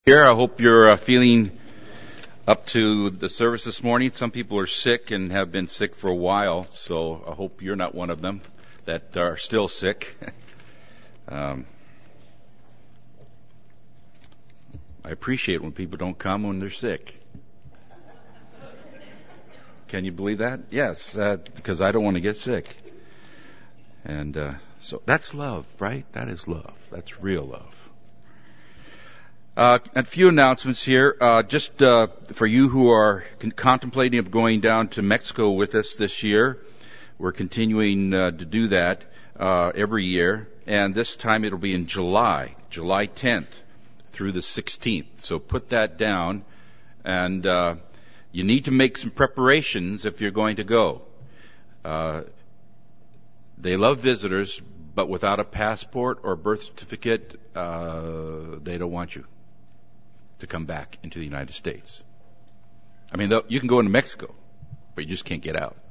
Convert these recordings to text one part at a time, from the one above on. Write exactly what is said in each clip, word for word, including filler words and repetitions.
Here, I hope you're uh, feeling up to the service this morning. Some people are sick and have been sick for a while, so I hope you're not one of them that are still sick. um, I appreciate when people don't come when they're sick. Can you believe that? Yes, uh, because I don't want to get sick. And uh, so that's love, right? That is love. That's real love. Uh, a few announcements here. Uh, just uh, for you who are con- contemplating of going down to Mexico with us this year, we're continuing uh, to do that uh, every year, and this time it'll be in July, July tenth through the sixteenth. So put that down, and uh, you need to make some preparations if you're going to go. Uh, they love visitors, but without a passport or birth certificate, uh, they don't want you to come back into the United States. I mean, you can go into Mexico, but you just can't get out.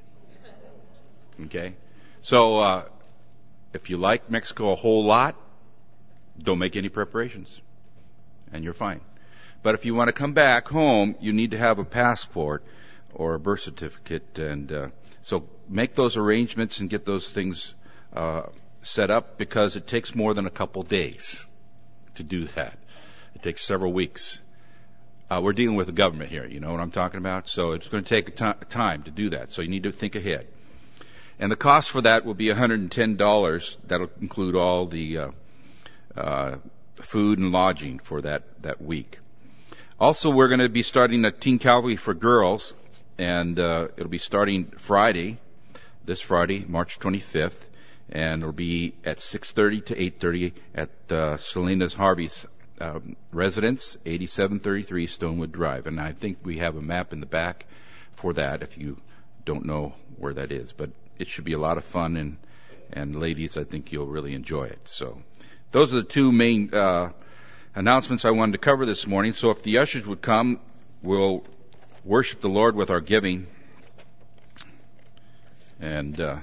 Okay? So, uh, if you like Mexico a whole lot, don't make any preparations, and you're fine. But if you want to come back home, you need to have a passport or a birth certificate, and uh, so make those arrangements and get those things uh, set up, because it takes more than a couple days to do that. It takes several weeks. Uh, we're dealing with the government here, you know what I'm talking about? So it's going to take a t- time to do that. So you need to think ahead. And the cost for that will be one hundred ten dollars. That'll include all the uh, uh, food and lodging for that, that week. Also, we're going to be starting a Teen Calvary for Girls, and uh, it'll be starting Friday, this Friday, March twenty-fifth, and it'll be at six thirty to eight thirty at uh, Selena's Harvey's Um, residence, eighty-seven thirty-three Stonewood Drive. And I think we have a map in the back for that if you don't know where that is. But it should be a lot of fun, and, and ladies, I think you'll really enjoy it. So those are the two main uh, announcements I wanted to cover this morning. So if the ushers would come, we'll worship the Lord with our giving. And uh,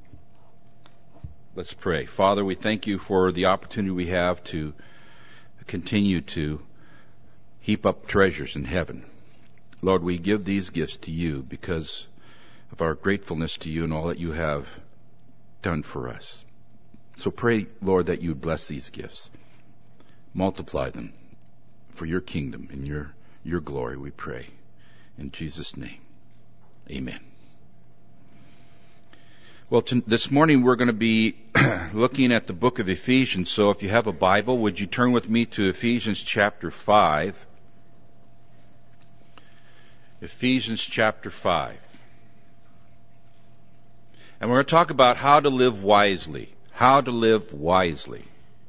let's pray. Father, we thank you for the opportunity we have to continue to heap up treasures in heaven. Lord, we give these gifts to you because of our gratefulness to you and all that you have done for us. So pray, Lord, that you bless these gifts. Multiply them for your kingdom and your, your glory, we pray. In Jesus' name, amen. Well, t- this morning we're going to be looking at the book of Ephesians. So if you have a Bible, would you turn with me to Ephesians chapter five? Ephesians chapter five. And we're going to talk about how to live wisely. How to live wisely.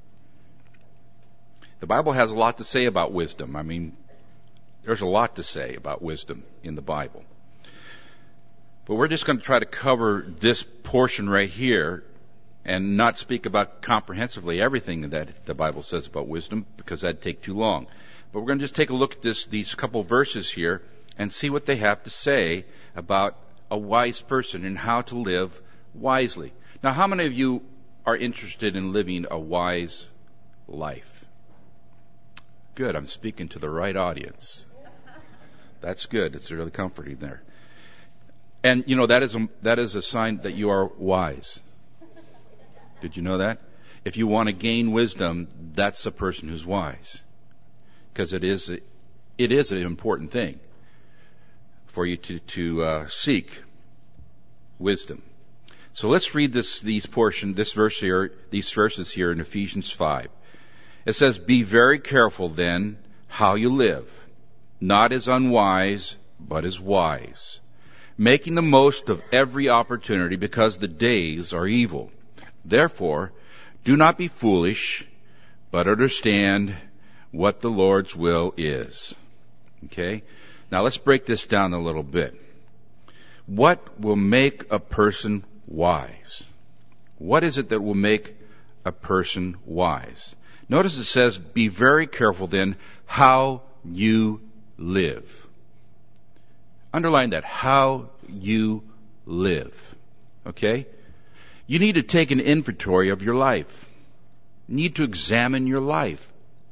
The Bible has a lot to say about wisdom. I mean, there's a lot to say about wisdom in the Bible. But we're just going to try to cover this portion right here and not speak about comprehensively everything that the Bible says about wisdom, because that'd take too long. But we're going to just take a look at this, these couple verses here and see what they have to say about a wise person and how to live wisely. Now, how many of you are interested in living a wise life? Good. I'm speaking to the right audience. That's good. It's really comforting there. And, you know, that is a, that is a sign that you are wise. Did you know that? If you want to gain wisdom, that's a person who's wise. Because it is, a, it is an important thing for you to, to uh, seek wisdom. So let's read this, these portion, this verse here, these verses here in Ephesians five. It says, "Be very careful then how you live, not as unwise, but as wise, making the most of every opportunity, because the days are evil. Therefore, do not be foolish, but understand what the Lord's will is." Okay? Now let's break this down a little bit. What will make a person wise? What is it that will make a person wise? Notice it says, "Be very careful then how you live." Underline that, how you live. Okay? You need to take an inventory of your life. You need to examine your life.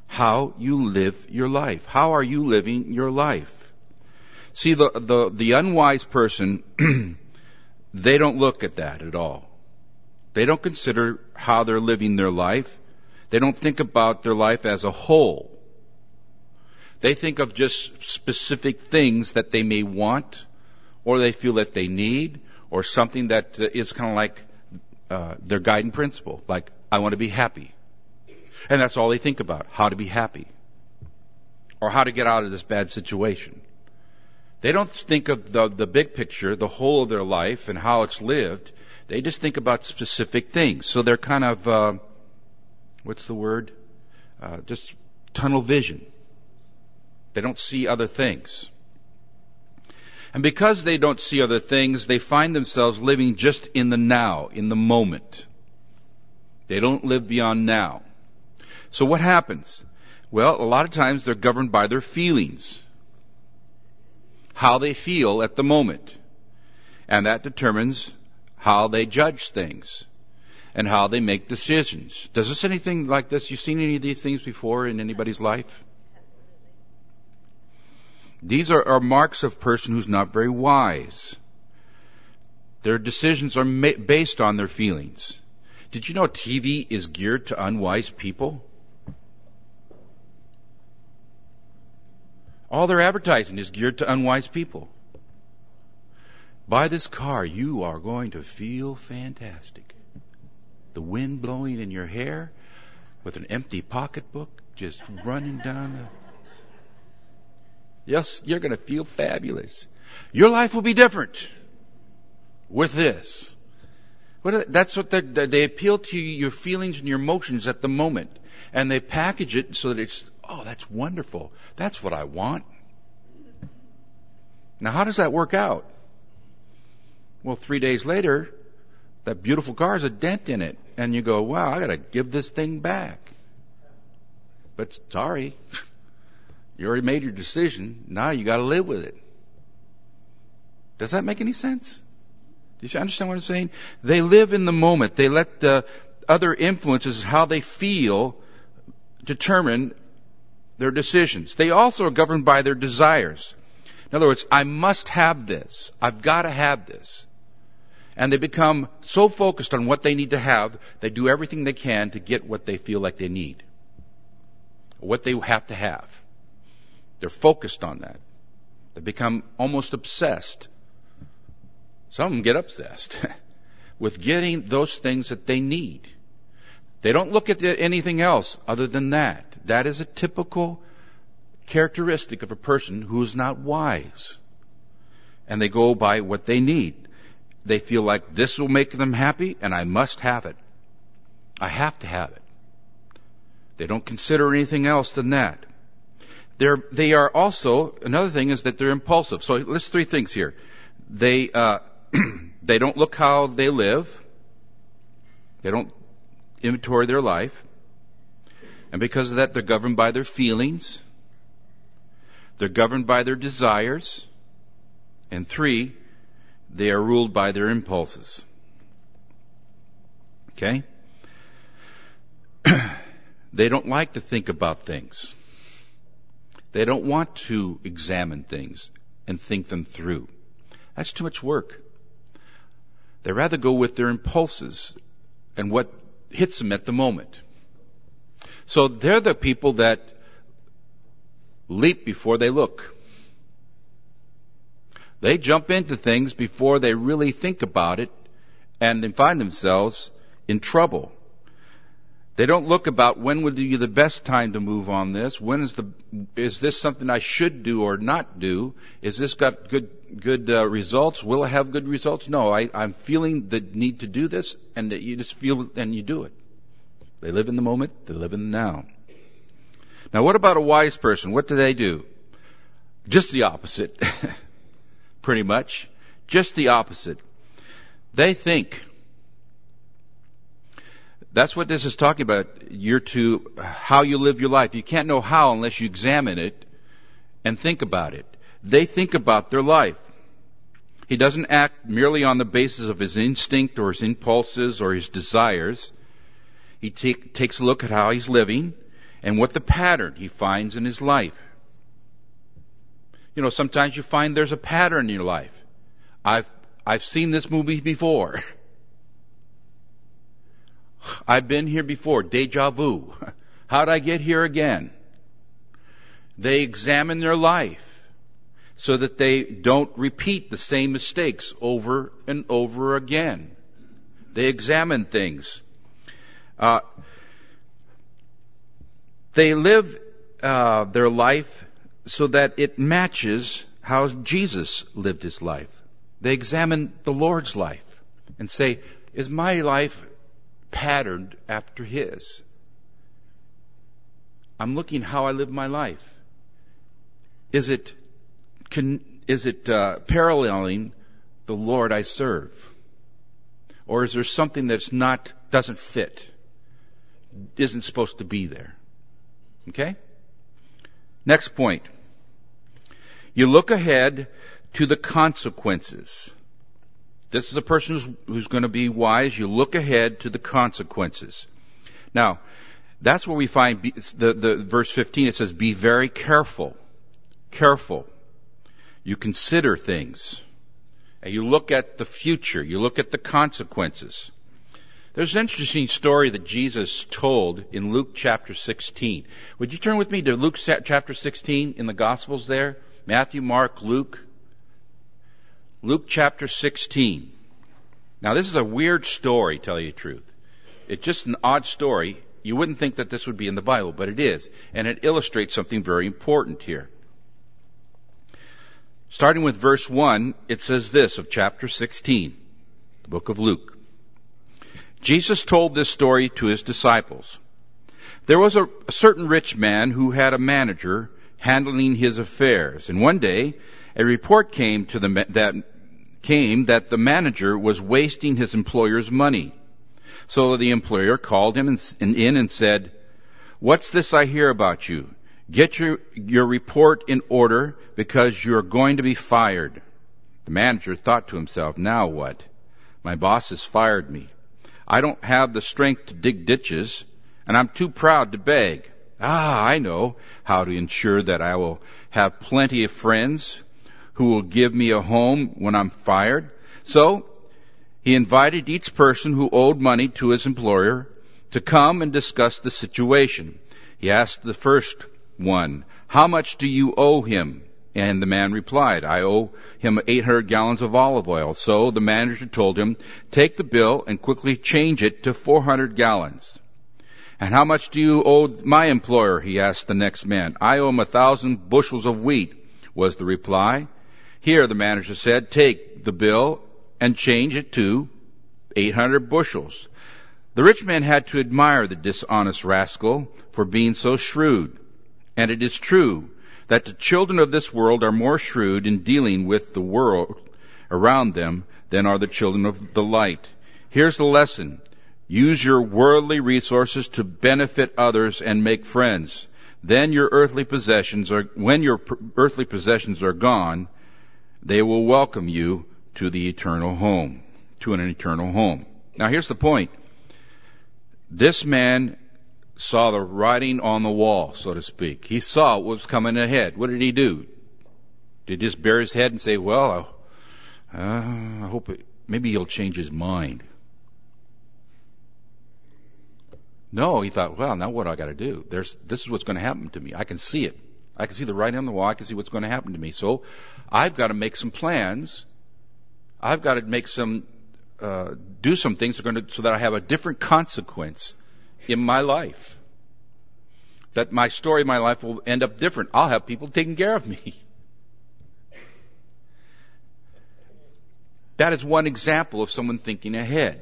how you live your life. How are you living your life? See, the, the, the unwise person, they don't look at that at all. They don't consider how they're living their life. They don't think about their life as a whole. They think of just specific things that they may want, or they feel that they need, or something that uh, is kind of like uh, their guiding principle. Like, I want to be happy. And that's all they think about, how to be happy. Or how to get out of this bad situation. They don't think of the, the big picture, the whole of their life and how it's lived. They just think about specific things. So they're kind of, uh, what's the word? Uh, just tunnel vision. They don't see other things. And because they don't see other things, they find themselves living just in the now, in the moment. They don't live beyond now. So what happens? Well, a lot of times they're governed by their feelings. How they feel at the moment. And that determines how they judge things and how they make decisions. Does this anything like this? You seen any of these things before in anybody's life? These are, are marks of a person who's not very wise. Their decisions are ma- based on their feelings. Did you know T V is geared to unwise people? All their advertising is geared to unwise people. Buy this car, you are going to feel fantastic. The wind blowing in your hair with an empty pocketbook just running down the... Yes, you're going to feel fabulous. Your life will be different with this. What that's what they appeal to your feelings and your emotions at the moment. And they package it so that it's, oh, that's wonderful. That's what I want. Now, how does that work out? Well, three days later, that beautiful car has a dent in it. And you go, wow, I got to give this thing back. But sorry, you already made your decision. Now you got to live with it. Does that make any sense? Do you understand what I'm saying? They live in the moment. They let uh, other influences, how they feel, determine their decisions. They also are governed by their desires. In other words, I must have this. I've got to have this. And they become so focused on what they need to have, they do everything they can to get what they feel like they need. What they have to have. They're focused on that. They become almost obsessed. Some of them get obsessed with getting those things that they need. They don't look at anything else other than that. That is a typical characteristic of a person who is not wise. And they go by what they need. They feel like this will make them happy and I must have it. I have to have it. They don't consider anything else than that. They're, they are also, another thing is that they're impulsive. So let's three things here. They, uh, they don't look how they live. They don't inventory their life. And because of that, they're governed by their feelings. They're governed by their desires. And three, they are ruled by their impulses. Okay? They don't like to think about things. They don't want to examine things and think them through. That's too much work. They rather go with their impulses and what hits them at the moment. So they're the people that leap before they look. They jump into things before they really think about it, and they find themselves in trouble. They don't look about when would be the best time to move on this. When is the is this something I should do or not do? Is this got good good uh, results? Will it have good results? No, I, I'm feeling the need to do this, and you just feel and you do it. They live in the moment. They live in the now. Now, what about a wise person? What do they do? Just the opposite. Pretty much. Just the opposite. They think. That's what this is talking about. You're to how you live your life. You can't know how unless you examine it and think about it. They think about their life. He doesn't act merely on the basis of his instinct or his impulses or his desires. He take, takes a look at how he's living, and what the pattern he finds in his life. You know, sometimes you find there's a pattern in your life. I've, I've seen this movie before. I've been here before. Deja vu. How'd I get here again? They examine their life so that they don't repeat the same mistakes over and over again. They examine things. Uh, they live uh, their life so that it matches how Jesus lived his life. They examine the Lord's life and say, is my life patterned after his? I'm looking how I live my life. Is it can, is it uh, paralleling the Lord I serve? Or is there something that's not, doesn't fit, isn't supposed to be there? Okay? Next point. You look ahead to the consequences. This is a person who's, who's going to be wise. You look ahead to the consequences. Now, that's where we find be, the, the verse fifteen. It says, be very careful. Careful. You consider things. And you look at the future. You look at the consequences. There's an interesting story that Jesus told in Luke chapter sixteen. Would you turn with me to Luke chapter sixteen in the Gospels there? Matthew, Mark, Luke. Luke chapter sixteen. Now this is a weird story, to tell you the truth. It's just an odd story. You wouldn't think that this would be in the Bible, but it is. And it illustrates something very important here. Starting with verse one, it says this of chapter sixteen, the book of Luke. Jesus told this story to his disciples. There was a, a certain rich man who had a manager handling his affairs. And one day, a report came to the that came that the manager was wasting his employer's money. So the employer called him in, in and said, "What's this I hear about you? Get your, your report in order because you're going to be fired." The manager thought to himself, now what? My boss has fired me. I don't have the strength to dig ditches, and I'm too proud to beg. Ah, I know how to ensure that I will have plenty of friends who will give me a home when I'm fired. So he invited each person who owed money to his employer to come and discuss the situation. He asked the first one, "How much do you owe him?" And the man replied, "I owe him eight hundred gallons of olive oil." So the manager told him, "Take the bill and quickly change it to four hundred gallons. "And how much do you owe my employer?" he asked the next man. "I owe him a thousand bushels of wheat," was the reply. "Here," the manager said, "take the bill and change it to eight hundred bushels. The rich man had to admire the dishonest rascal for being so shrewd. And it is true that the children of this world are more shrewd in dealing with the world around them than are the children of the light. Here's the lesson. Use your worldly resources to benefit others and make friends. Then your earthly possessions are, when your earthly possessions are gone, they will welcome you to the eternal home, to an eternal home." Now here's the point. This man saw the writing on the wall, so to speak. He saw what was coming ahead. What did he do? Did he just bare his head and say, well, uh, I hope it, maybe he'll change his mind? No, he thought, well, now what do I got to do? There's, this is what's going to happen to me. I can see it. I can see the writing on the wall. I can see what's going to happen to me. So I've got to make some plans. I've got to make some, uh, do some things that are going to, so that I have a different consequence in my life. That my story, my life will end up different. I'll have people taking care of me. That is one example of someone thinking ahead.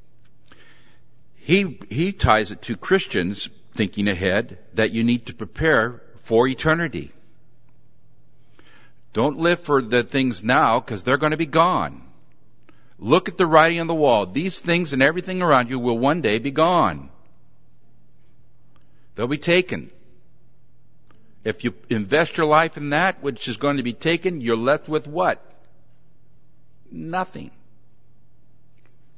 He, he ties it to Christians thinking ahead, that you need to prepare for eternity. Don't live for the things now because they're going to be gone. Look at the writing on the wall. These things and everything around you will one day be gone. They'll be taken. If you invest your life in that which is going to be taken, you're left with what? Nothing.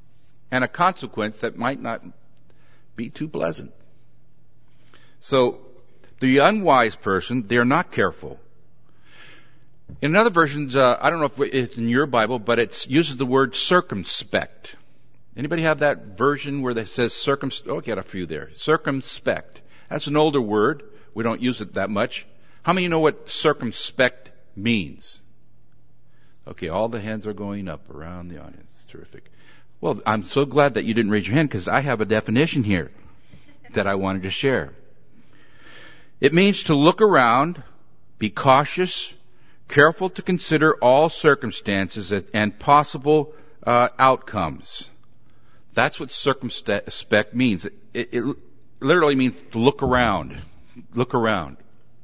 And a consequence that might not be too pleasant. So The unwise person, they're not careful. In other versions, uh, I don't know if it's in your Bible, but it uses the word circumspect. Anybody have that version where it says circumspect? Oh, got a few there. Circumspect. That's an older word. We don't use it that much. How many of you know what circumspect means? Okay, all the hands are going up around the audience. Terrific. Well, I'm so glad that you didn't raise your hand because I have a definition here that I wanted to share. It means to look around, be cautious, careful to consider all circumstances and possible uh, outcomes. That's what circumspect means. It, it, it literally means to look around. Look around.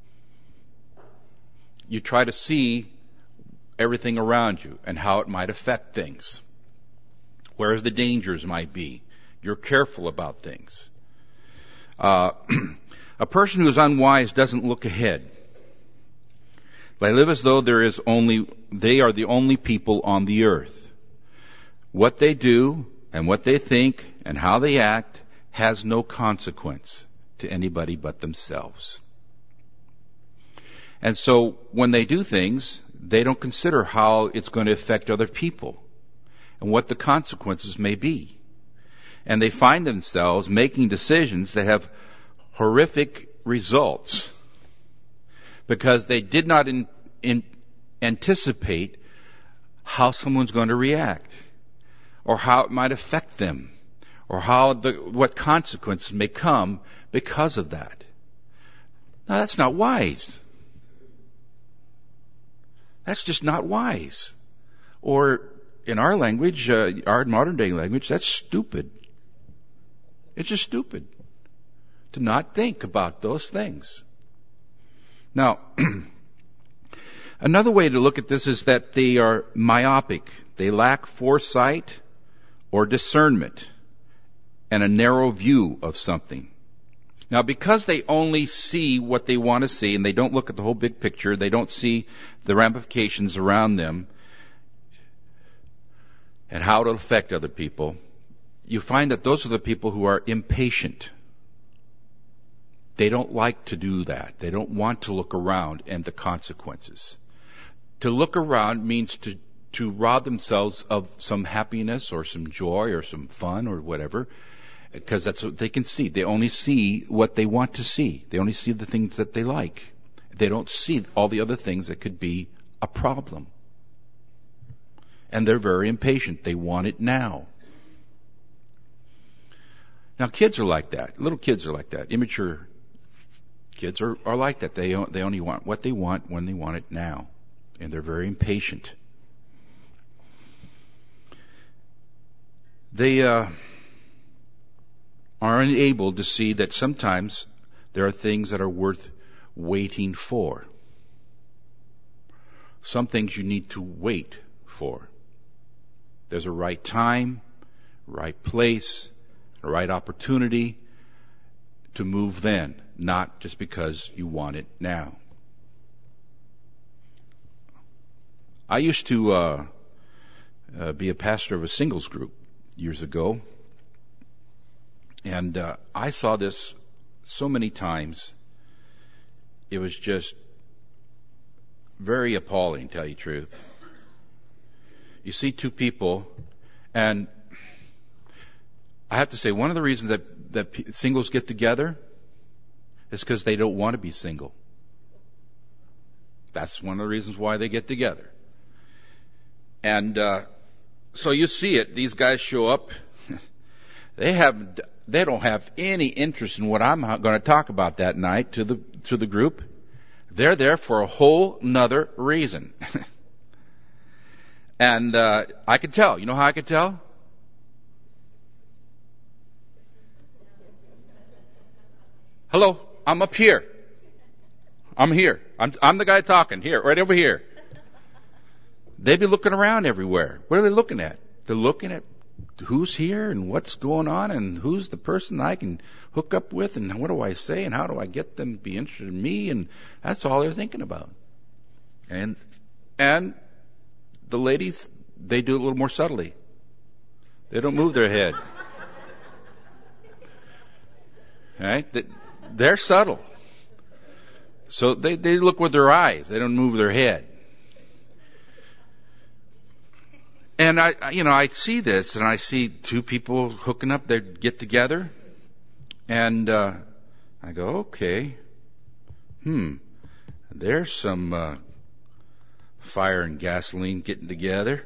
You try to see everything around you and how it might affect things. Where the dangers might be. You're careful about things. Uh, a person who is unwise doesn't look ahead. They live as though there is only, they are the only people on the earth. What they do and what they think and how they act has no consequence to anybody but themselves. And so when they do things, they don't consider how it's going to affect other people and what the consequences may be. And they find themselves making decisions that have horrific results because they did not in, in, anticipate how someone's going to react or how it might affect them or how the, what consequences may come because of that. Now that's not wise. That's just not wise. Or in our language, uh, our modern day language, that's stupid. It's just stupid to not think about those things. Now, another way to look at this is that they are myopic. They lack foresight or discernment and a narrow view of something. Now, because they only see what they want to see and they don't look at the whole big picture, they don't see the ramifications around them and how it'll affect other people, you find that those are the people who are impatient. They don't like to do that. They don't want to look around and the consequences. To look around means to, to rob themselves of some happiness or some joy or some fun or whatever, because that's what they can see. They only see what they want to see. They only see the things that they like. They don't see all the other things that could be a problem. And they're very impatient. They want it now. Now, kids are like that. Little kids are like that. Immature kids are, are like that. They, they only want what they want when they want it now. And they're very impatient. They uh, are unable to see that sometimes there are things that are worth waiting for. Some things you need to wait for. There's a right time, right place, a right opportunity to move then, not just because you want it now. I used to uh, uh, be a pastor of a singles group years ago, and uh, I saw this so many times. It was just very appalling, to tell you the truth. You see two people, and I have to say, one of the reasons that, that p- singles get together is because they don't want to be single. That's one of the reasons why they get together. And uh, so you see it. These guys show up. They have, they don't have any interest in what I'm going to talk about that night to the to the group. They're there for a whole nother reason. And uh, I could tell. You know how I could tell? Hello, I'm up here. I'm here. I'm, I'm the guy talking. Here, right over here. They'd be looking around everywhere. What are they looking at? They're looking at who's here and what's going on and who's the person I can hook up with and what do I say and how do I get them to be interested in me, and that's all they're thinking about. And and the ladies, they do it a little more subtly. They don't move their head. Right? They're subtle. So they, they look with their eyes. They don't move their head. And I, I, you know, I see this, and I see two people hooking up. They get together, and uh, I go, okay, hmm, there's some uh, fire and gasoline getting together.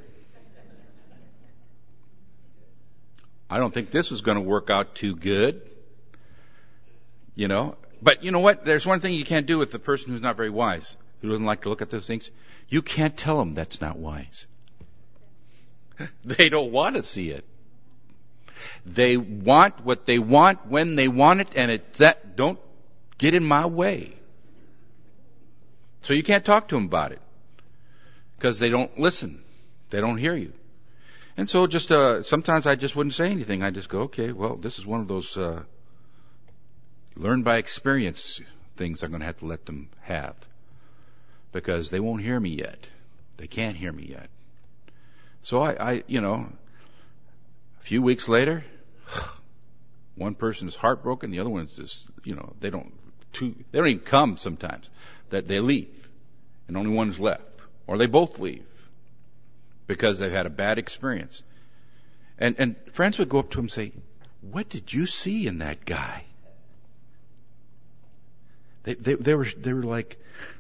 I don't think this was going to work out too good, you know. But you know what? There's one thing you can't do with the person who's not very wise, who doesn't like to look at those things. You can't tell them that's not wise. They don't want to see it. They want what they want when they want it, and it's that, don't get in my way. So you can't talk to them about it because they don't listen. They don't hear you. And so just uh, sometimes I just wouldn't say anything. I just go, okay, well, this is one of those uh, learn by experience things I'm going to have to let them have because they won't hear me yet. They can't hear me yet. So I, I, you know, a few weeks later, one person is heartbroken, the other one's just, you know, they don't, two, they don't even come sometimes. That they leave, and only one is left, or they both leave because they've had a bad experience. And and friends would go up to him and say, "What did you see in that guy?" They they they were they were like,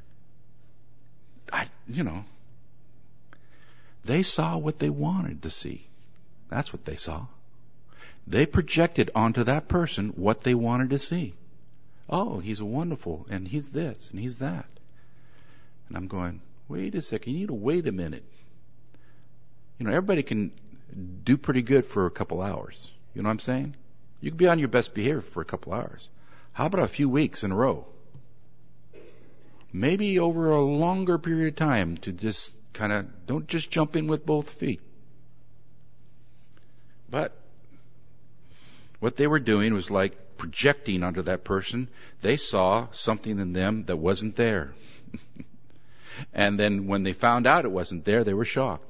I, you know. They saw what they wanted to see. That's what they saw. They projected onto that person what they wanted to see. Oh, he's wonderful, and he's this, and he's that. And I'm going, wait a second, you need to wait a minute. You know, everybody can do pretty good for a couple hours. You know what I'm saying? You can be on your best behavior for a couple hours. How about a few weeks in a row? Maybe over a longer period of time to just kind of, don't just jump in with both feet. But what they were doing was like projecting onto that person. They saw something in them that wasn't there. And then when they found out it wasn't there, they were shocked.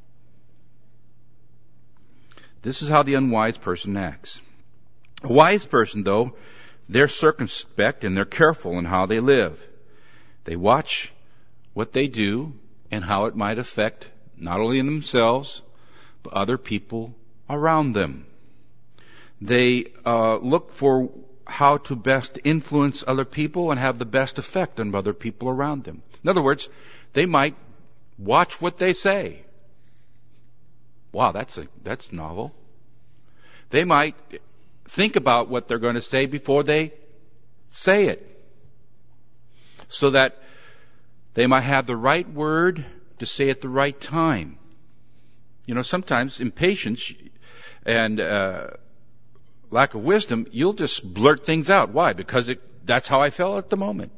This is how the unwise person acts. A wise person, though, they're circumspect and they're careful in how they live. They watch what they do and how it might affect not only themselves, but other people around them. They uh, look for how to best influence other people and have the best effect on other people around them. In other words, they might watch what they say. Wow, that's a, that's novel. They might think about what they're going to say before they say it, so that they might have the right word to say at the right time. You know, sometimes impatience and uh, lack of wisdom, you'll just blurt things out. Why? Because it, that's how I felt at the moment.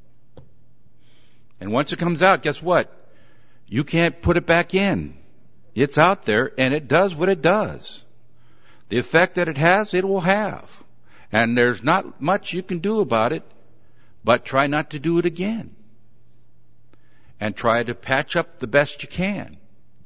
And once it comes out, guess what? You can't put it back in. It's out there, and it does what it does. The effect that it has, it will have. And there's not much you can do about it, but try not to do it again. And try to patch up the best you can.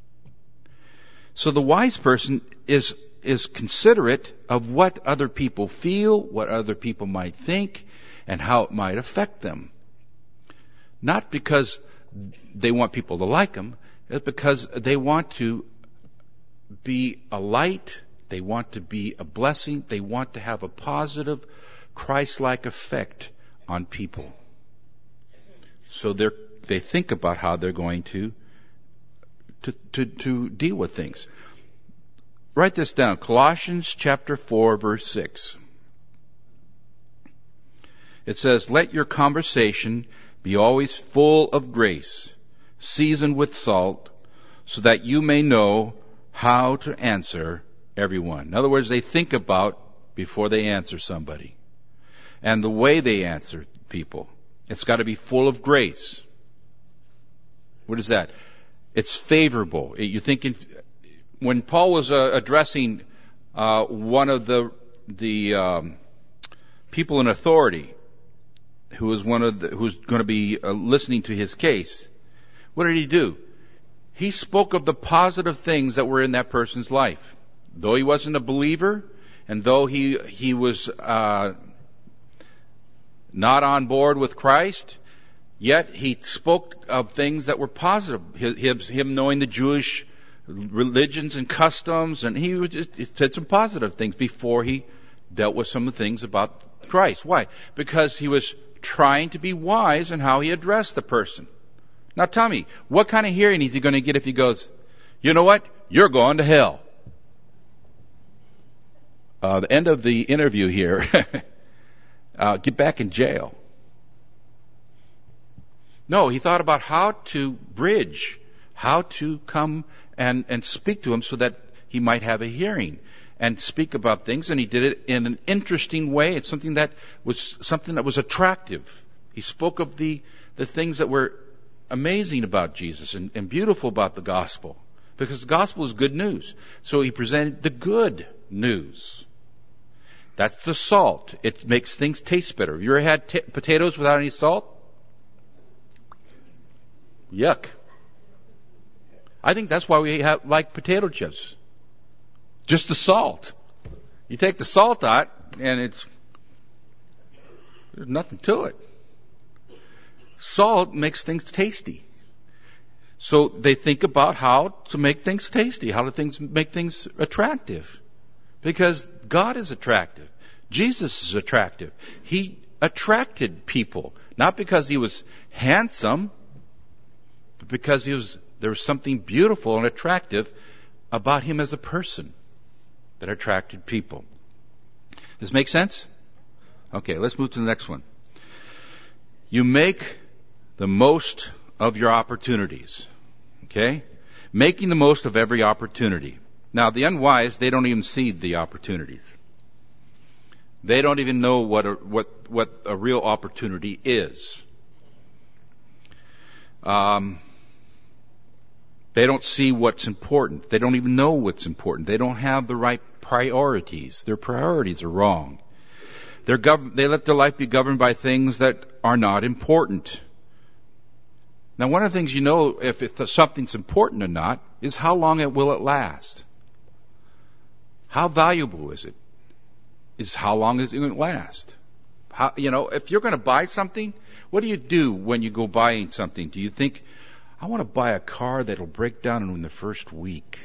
So the wise person is is considerate of what other people feel, what other people might think, and how it might affect them. Not because they want people to like them, it's because they want to be a light, they want to be a blessing, they want to have a positive, Christ-like effect on people. So they're they think about how they're going to, to, to, to deal with things. Write this down. Colossians chapter four, verse six. It says, "Let your conversation be always full of grace, seasoned with salt, so that you may know how to answer everyone." In other words, they think about before they answer somebody. And the way they answer people. It's got to be full of grace. What is that? It's favorable. You think in, when Paul was uh, addressing uh, one of the the um, people in authority, who was one of the, who's going to be uh, listening to his case, what did he do? He spoke of the positive things that were in that person's life, though he wasn't a believer, and though he he was uh, not on board with Christ. Yet he spoke of things that were positive. Him, him knowing the Jewish religions and customs, and he, was just, he said some positive things before he dealt with some of the things about Christ. Why? Because he was trying to be wise in how he addressed the person. Now tell me, what kind of hearing is he going to get if he goes, you know what? You're going to hell. Uh, the end of the interview here, uh, get back in jail. No, he thought about how to bridge, how to come and, and speak to him so that he might have a hearing and speak about things. And he did it in an interesting way. It's something that was something that was attractive. He spoke of the, the things that were amazing about Jesus and, and beautiful about the gospel, because the gospel is good news. So he presented the good news. That's the salt. It makes things taste better. Have you ever had t- potatoes without any salt? Yuck. I think that's why we have, like potato chips. Just the salt. You take the salt out, and it's, there's nothing to it. Salt makes things tasty. So they think about how to make things tasty, how to things make things attractive. Because God is attractive. Jesus is attractive. He attracted people, not because he was handsome, but because he was, there was something beautiful and attractive about him as a person that attracted people. Does this make sense? Okay, let's move to the next one. You make the most of your opportunities. Okay? Making the most of every opportunity. Now, the unwise, they don't even see the opportunities. They don't even know what a, what, what a real opportunity is. Um, they don't see what's important. They don't even know what's important. They don't have the right priorities. Their priorities are wrong. They're gov- they let their life be governed by things that are not important. Now, one of the things you know if it's, something's important or not is how long it will it last. How valuable is it? Is how long is it going to last? How, you know, if you're going to buy something, what do you do when you go buying something? Do you think, I want to buy a car that'll break down in the first week?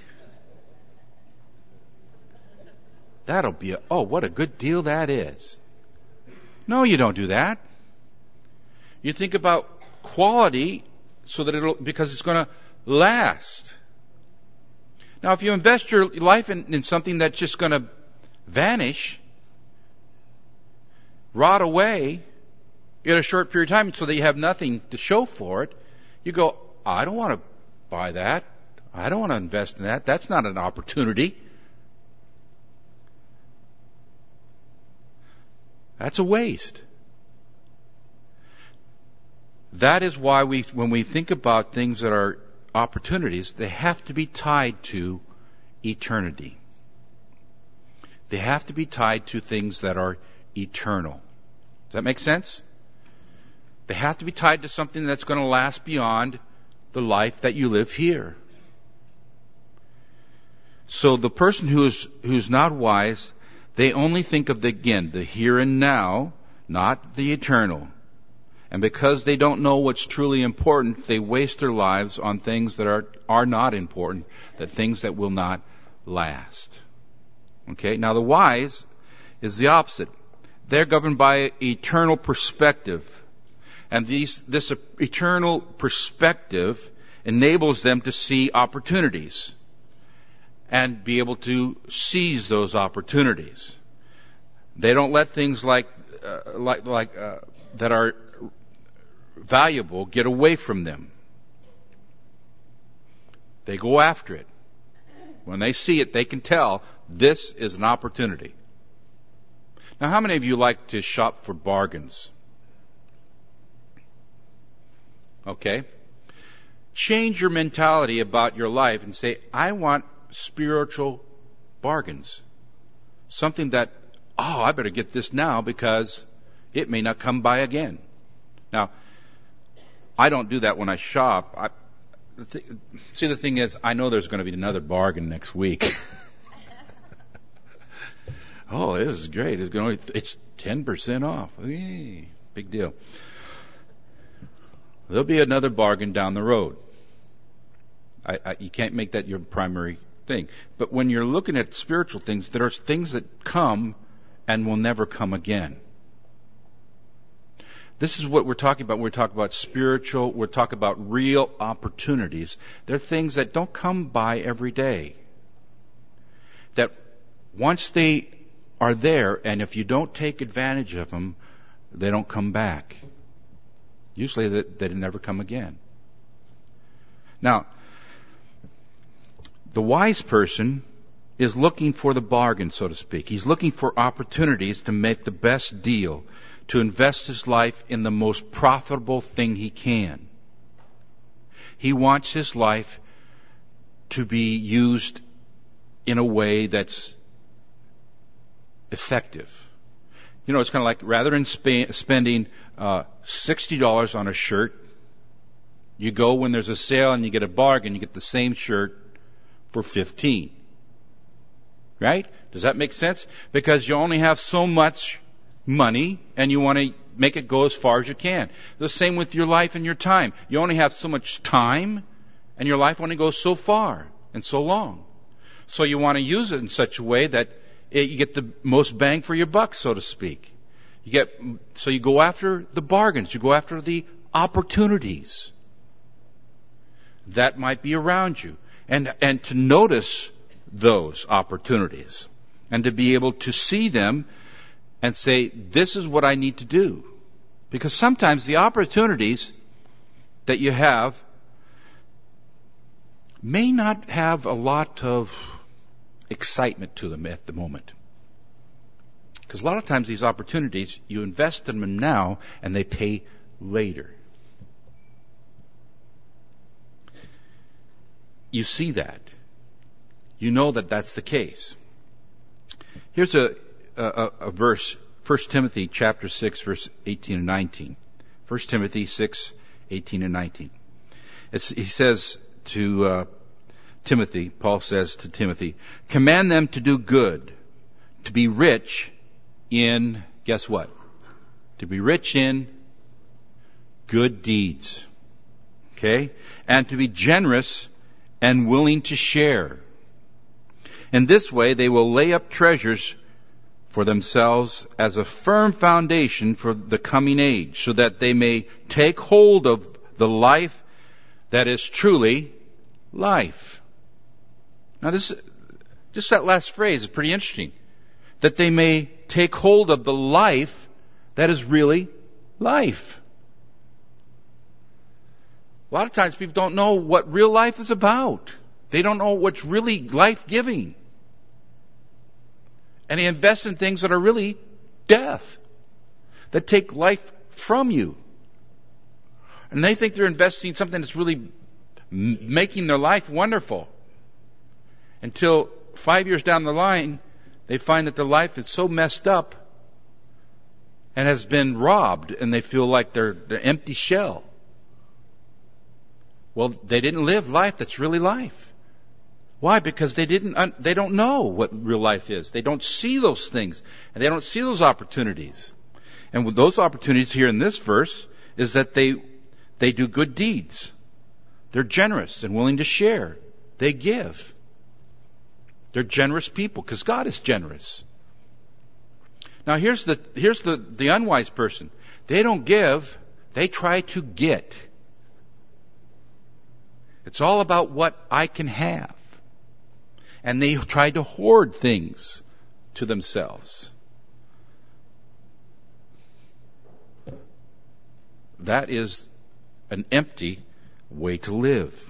That'll be a, oh, what a good deal that is. No, you don't do that. You think about quality so that it'll, because it's going to last. Now, if you invest your life in, in something that's just going to vanish, rot away in a short period of time so that you have nothing to show for it, you go, I don't want to buy that. I don't want to invest in that. That's not an opportunity. That's a waste. That is why we, when we think about things that are opportunities, they have to be tied to eternity. They have to be tied to things that are eternal. Does that make sense? They have to be tied to something that's going to last beyond the life that you live here. So the person who is who's not wise, they only think of the, again, the here and now, not the eternal. And because they don't know what's truly important, they waste their lives on things that are, are not important, that things that will not last. Okay? Now the wise is the opposite. They're governed by eternal perspective. And these, this eternal perspective enables them to see opportunities and be able to seize those opportunities. They don't let things like, uh, like, like, uh, that are valuable get away from them. They go after it. When they see it, they can tell this is an opportunity. Now, how many of you like to shop for bargains? Okay. Change your mentality about your life and say, I want spiritual bargains. Something that, oh, I better get this now because it may not come by again. Now, I don't do that when I shop. I, the th- see, the thing is, I know there's going to be another bargain next week. Oh, this is great. It's going to, it's ten percent off. Yay. Big deal. there'll be another bargain down the road. I, I, you can't make that your primary thing. But when you're looking at spiritual things, there are things that come and will never come again. This is what we're talking about when we talk about spiritual, we're talking about real opportunities. They're things that don't come by every day. That once they are there, and if you don't take advantage of them, they don't come back. Usually they, they never come again. Now, the wise person is looking for the bargain, so to speak. He's looking for opportunities to make the best deal, to invest his life in the most profitable thing he can. He wants his life to be used in a way that's effective. You know, it's kind of like rather than sp- spending uh, sixty dollars on a shirt, you go when there's a sale and you get a bargain, you get the same shirt for fifteen dollars. Right? Does that make sense? Because you only have so much money and you want to make it go as far as you can. The same with your life and your time. You only have so much time and your life only goes so far and so long. So you want to use it in such a way that it, you get the most bang for your buck, so to speak. You get, so you go after the bargains. You go after the opportunities that might be around you. And, and to notice those opportunities and to be able to see them and say, this is what I need to do. Because sometimes the opportunities that you have may not have a lot of excitement to them at the moment. Because a lot of times these opportunities, you invest in them now and they pay later. You see that. You know that that's the case. Here's a, a, a verse, First Timothy chapter six, verse eighteen and nineteen. First Timothy six, eighteen and nineteen. It's, he says to uh, Timothy, Paul says to Timothy, command them to do good, to be rich in, guess what? To be rich in good deeds. Okay? And to be generous and willing to share. In this way, they will lay up treasures for themselves as a firm foundation for the coming age, so that they may take hold of the life that is truly life. Now, this, just that last phrase is pretty interesting. That they may take hold of the life that is really life. A lot of times people don't know what real life is about. They don't know what's really life-giving. And they invest in things that are really death, that take life from you. And they think they're investing in something that's really m- making their life wonderful. Until five years down the line, they find that their life is so messed up and has been robbed, and they feel like they're an empty shell. Well, they didn't live life that's really life. Why? Because they didn't, they don't know what real life is. They don't see those things, and they don't see those opportunities. And with those opportunities here in this verse is that they, they do good deeds. They're generous and willing to share. They give. They're generous people because God is generous. Now here's the, here's the, the unwise person. They don't give, they try to get. It's all about what I can have. And they try to hoard things to themselves. That is an empty way to live.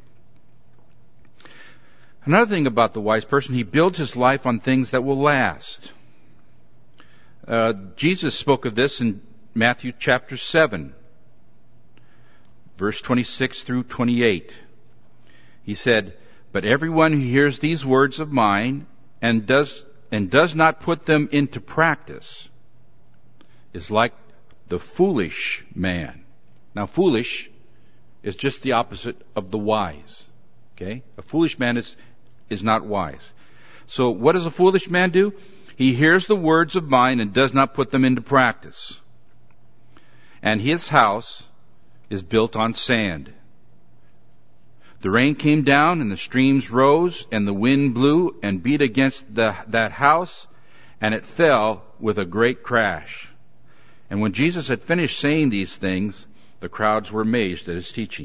Another thing about the wise person, he builds his life on things that will last. Uh, Jesus spoke of this in Matthew chapter seven, verse twenty-six through twenty-eight. He said, but everyone who hears these words of mine and does and does not put them into practice is like the foolish man. Now, foolish is just the opposite of the wise. Okay? A foolish man is, is not wise. So what does a foolish man do? He hears the words of mine and does not put them into practice. And his house is built on sand. The rain came down and the streams rose and the wind blew and beat against the, that house, and it fell with a great crash. And when Jesus had finished saying these things, the crowds were amazed at his teaching.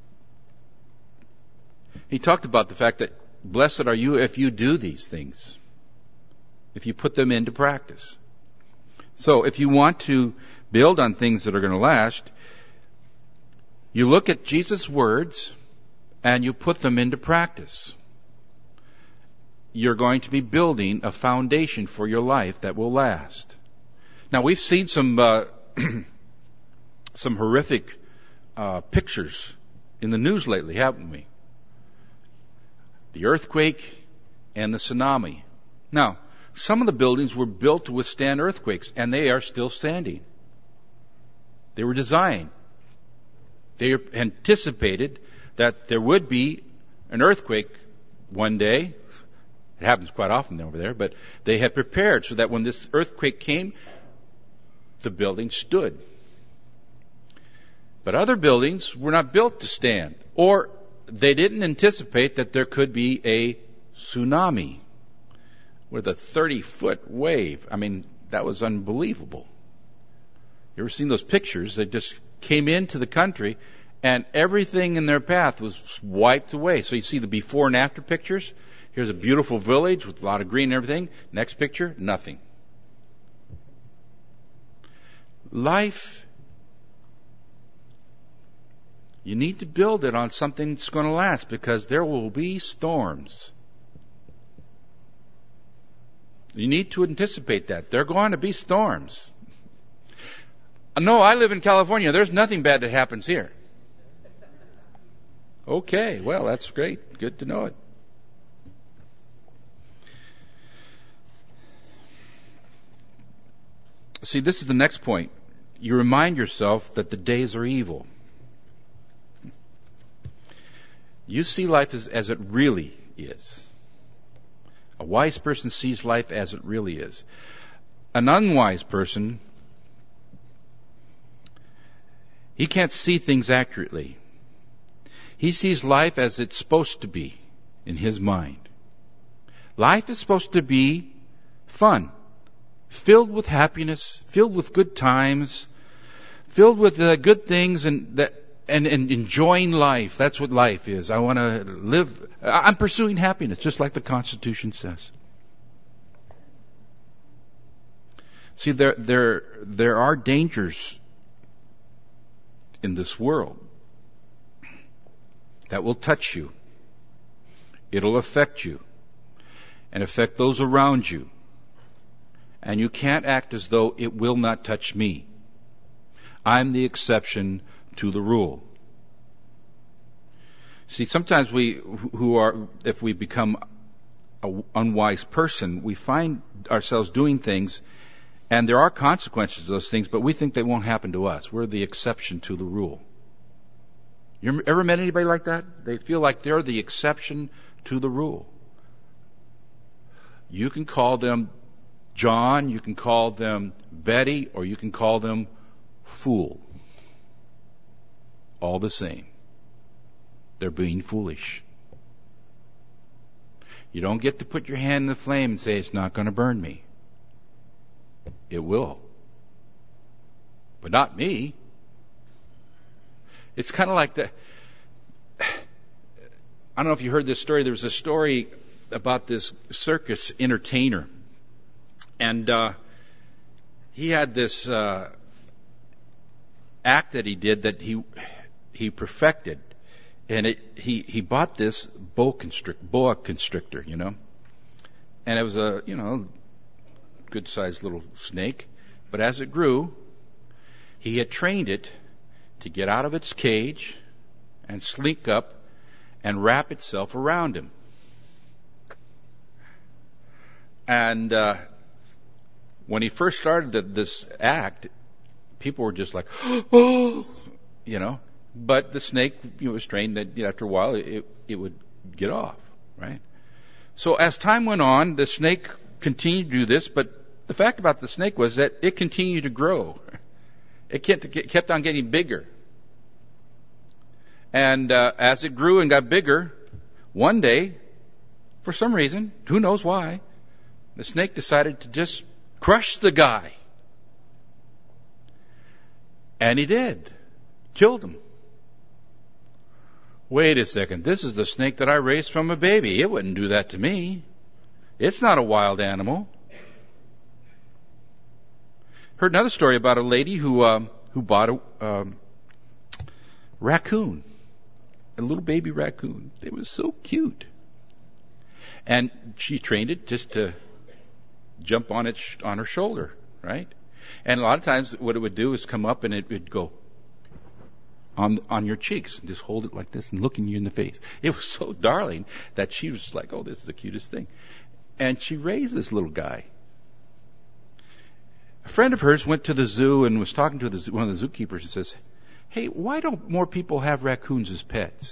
He talked about the fact that blessed are you if you do these things, if you put them into practice. So if you want to build on things that are going to last, you look at Jesus' words and you put them into practice. You're going to be building a foundation for your life that will last. Now, we've seen some uh, some horrific uh, pictures in the news lately, haven't we? The earthquake and the tsunami. Now, some of the buildings were built to withstand earthquakes, and they are still standing. They were designed. They anticipated that there would be an earthquake one day. It happens quite often over there, but they had prepared so that when this earthquake came, the building stood. But other buildings were not built to stand, or they didn't anticipate that there could be a tsunami with a thirty-foot wave. I mean, that was unbelievable. You ever seen those pictures? They just came into the country, and everything in their path was wiped away. So you see the before and after pictures. Here's a beautiful village with a lot of green and everything. Next picture, nothing. Life, you need to build it on something that's going to last, because there will be storms. You need to anticipate that. There are going to be storms. No, I live in California. There's nothing bad that happens here. Okay, well, that's great. Good to know it. See, this is the next point. You remind yourself that the days are evil. You see life as, as it really is. A wise person sees life as it really is. An unwise person, he can't see things accurately. He sees life as it's supposed to be in his mind. Life is supposed to be fun, filled with happiness, filled with good times, filled with uh, good things, and that and, and enjoying life. That's what life is. I want to live. I'm pursuing happiness, just like the Constitution says. See, there there there are dangers in this world that will touch you. It'll affect you and affect those around you. And you can't act as though it will not touch me. I'm the exception to the rule. See, sometimes we who are, if we become an unwise person, we find ourselves doing things, and there are consequences to those things, but we think they won't happen to us. We're the exception to the rule. You ever met anybody like that? They feel like they're the exception to the rule. You can call them John, you can call them Betty, or you can call them fool. All the same. They're being foolish. You don't get to put your hand in the flame and say, it's not going to burn me. It will. But not me. It's kind of like the... I don't know if you heard this story. There was a story about this circus entertainer. And uh, he had this uh, act that he did that he he perfected. And it, he, he bought this boa constrictor, boa constrictor, you know. And it was a, you know, good-sized little snake. But as it grew, he had trained it to get out of its cage and slink up and wrap itself around him. And uh, when he first started the, this act, people were just like, oh, you know. But the snake, you know, was trained that, you know, after a while it, it would get off, right? So as time went on, the snake continued to do this, but the fact about the snake was that it continued to grow. It kept, it kept on getting bigger. And uh, as it grew and got bigger, one day, for some reason, who knows why, the snake decided to just crush the guy. And he did. Killed him. Wait a second, this is the snake that I raised from a baby. It wouldn't do that to me. It's not a wild animal. Heard another story about a lady who um, who bought a um, raccoon, a little baby raccoon. It was so cute, and she trained it just to jump on its on her shoulder, right? And a lot of times, what it would do is come up and it would go on on your cheeks, and just hold it like this and looking you in the face. It was so darling that she was like, "Oh, this is the cutest thing," and she raised this little guy. A friend of hers went to the zoo and was talking to the zoo, one of the zookeepers and says, "Hey, why don't more people have raccoons as pets?"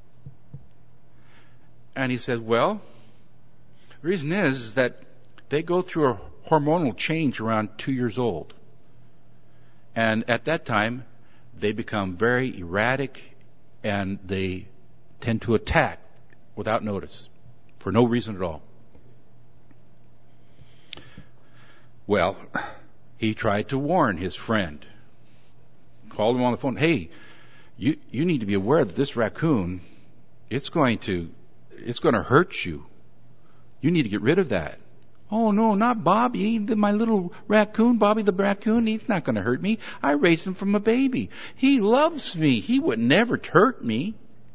And he said, "Well, the reason is, is that they go through a hormonal change around two years old. And at that time, they become very erratic and they tend to attack without notice, for no reason at all." Well, he tried to warn his friend. Called him on the phone. "Hey, you you need to be aware that this raccoon, it's going to it's going to hurt you. You need to get rid of that." "Oh, no, not Bobby, the, my little raccoon, Bobby the raccoon. He's not going to hurt me. I raised him from a baby. He loves me. He would never hurt me."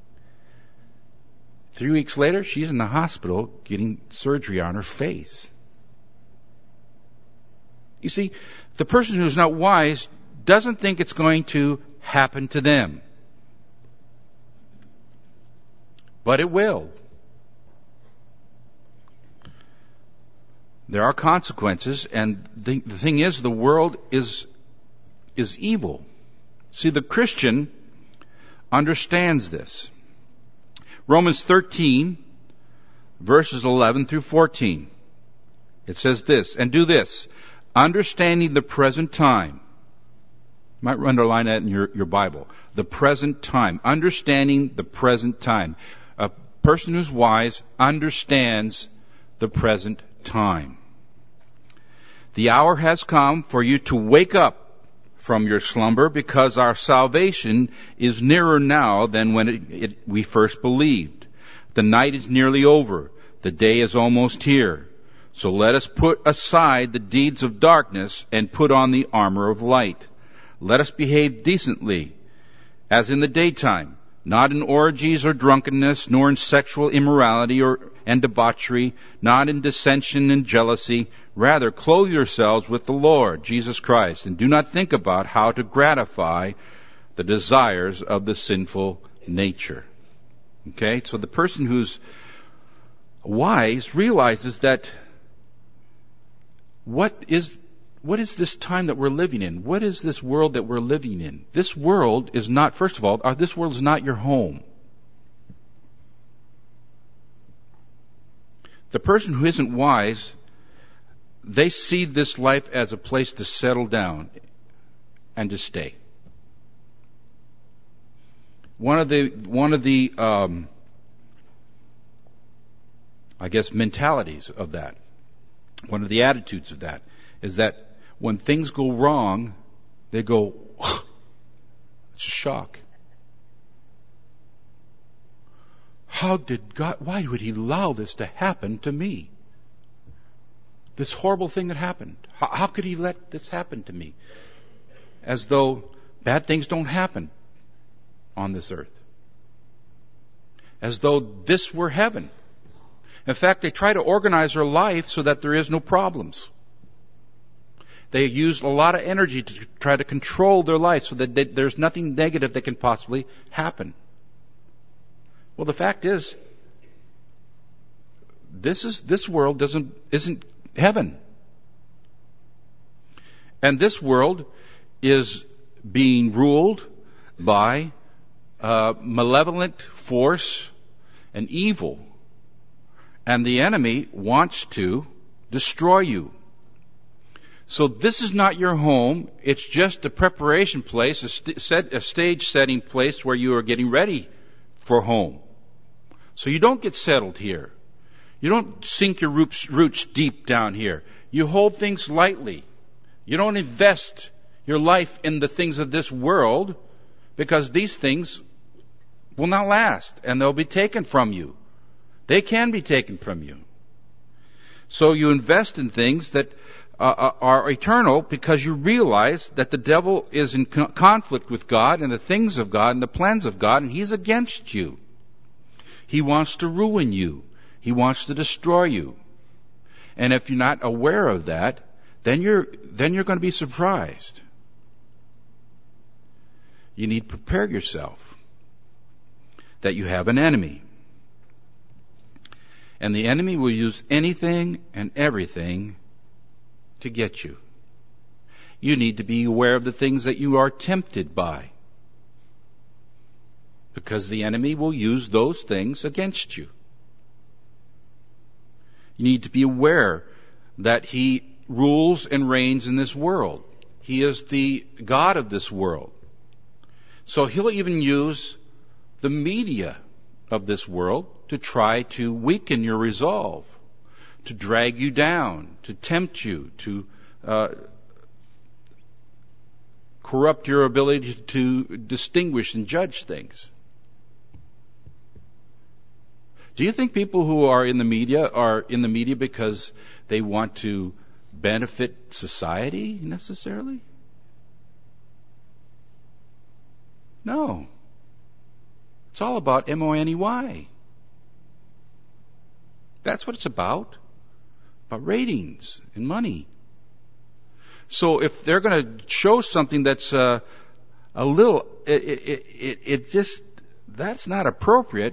Three weeks later, she's in the hospital getting surgery on her face. You see, the person who's not wise doesn't think it's going to happen to them. But it will. There are consequences, and the, the thing is, the world is is evil. See, the Christian understands this. Romans thirteen, verses eleven through fourteen. It says this, "And do this, understanding the present time." You might underline that in your, your Bible. The present time. Understanding the present time. A person who's wise understands the present time. "The hour has come for you to wake up from your slumber, because our salvation is nearer now than when it, it, we first believed. The night is nearly over. The day is almost here. So let us put aside the deeds of darkness and put on the armor of light. Let us behave decently, as in the daytime, not in orgies or drunkenness, nor in sexual immorality or and debauchery, not in dissension and jealousy. Rather, clothe yourselves with the Lord Jesus Christ, and do not think about how to gratify the desires of the sinful nature." Okay, so the person who's wise realizes that what is what is this time that we're living in? What is this world that we're living in? This world is not, first of all, this world is not your home. The person who isn't wise, they see this life as a place to settle down and to stay. One of the one of the um, I guess mentalities of that, one of the attitudes of that, is that when things go wrong, they go, it's a shock. How did God, why would He allow this to happen to me? This horrible thing that happened. How, how could He let this happen to me? As though bad things don't happen on this earth. As though this were heaven. In fact, they try to organize their life so that there is no problems. They use a lot of energy to try to control their life so that they, there's nothing negative that can possibly happen. Well, the fact is, this is this world doesn't isn't heaven. And this world is being ruled by a malevolent force and evil. And the enemy wants to destroy you. So this is not your home. It's just a preparation place, a, st- set, a stage setting place where you are getting ready for home. So you don't get settled here. You don't sink your roots, roots deep down here. You hold things lightly. You don't invest your life in the things of this world, because these things will not last and they'll be taken from you. They can be taken from you. So you invest in things that uh, are eternal, because you realize that the devil is in co- conflict with God and the things of God and the plans of God, and he's against you. He wants to ruin you. He wants to destroy you. And if you're not aware of that, then you're then you're going to be surprised. You need to prepare yourself that you have an enemy. And the enemy will use anything and everything to get you. You need to be aware of the things that you are tempted by, because the enemy will use those things against you. You need to be aware that he rules and reigns in this world. He is the God of this world. So he'll even use the media of this world to try to weaken your resolve, to drag you down, to tempt you, to uh, corrupt your ability to distinguish and judge things. Do you think people who are in the media are in the media because they want to benefit society necessarily? No. It's all about M O N E Y. That's what it's about. About ratings and money. So if they're going to show something that's uh, a little, it, it, it, it just, that's not appropriate,